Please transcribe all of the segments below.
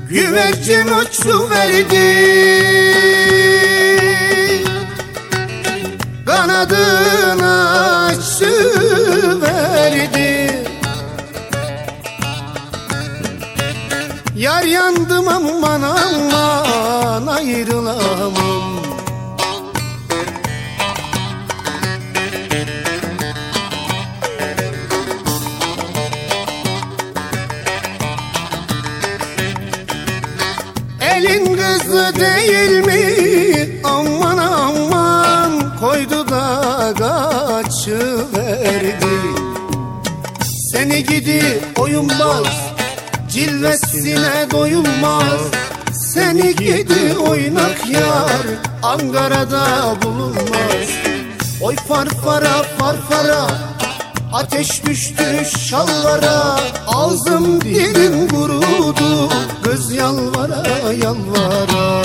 Güvercin uçuverdi, kanadını açıverdi. Yar yandım aman aman ayrılamam. Elin kızı değil mi? Aman aman koydu da kaçıverdi. Seni gidi oyunbaz, cilvesine doyulmaz. Seni gidi oynak yar, Ankara'da bulunmaz. Oy farfara farfara, ateş düştü şalvara. Ağzım dilim kurudu, kız yalvara yalvara.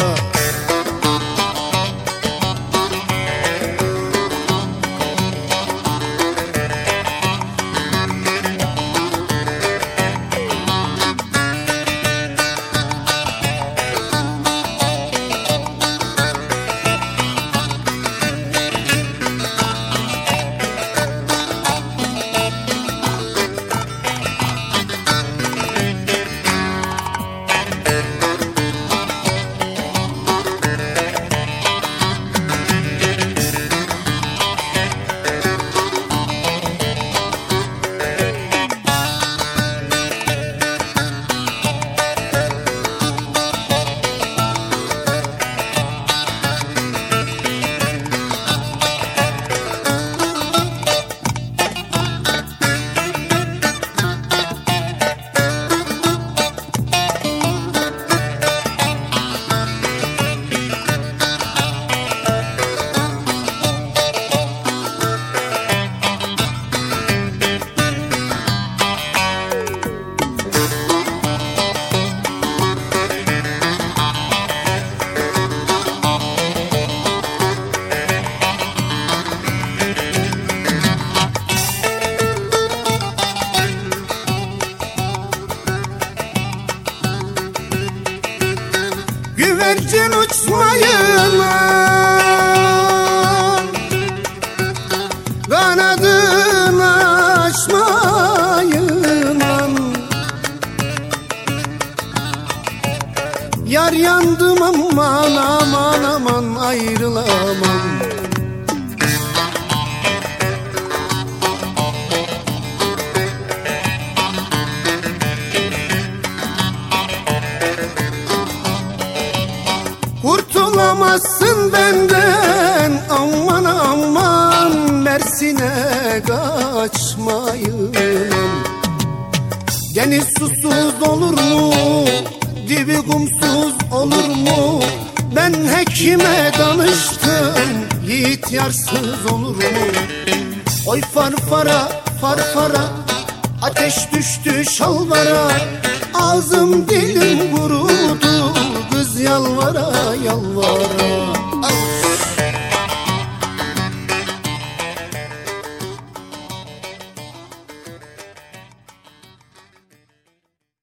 Güvercin uçmayına, kanadını açmayına. Yar yandım aman aman aman ayrılamam. Kurtulamazsın benden aman aman, Mersin'e kaçmayın. Deniz susuz olur mu? Dibi kumsuz olur mu? Ben hekime danıştım, yiğit yarsız olur mu? Oy farfara farfara, ateş düştü şalvara. Ağzım dilim kurudu, kız yalvara yalvara.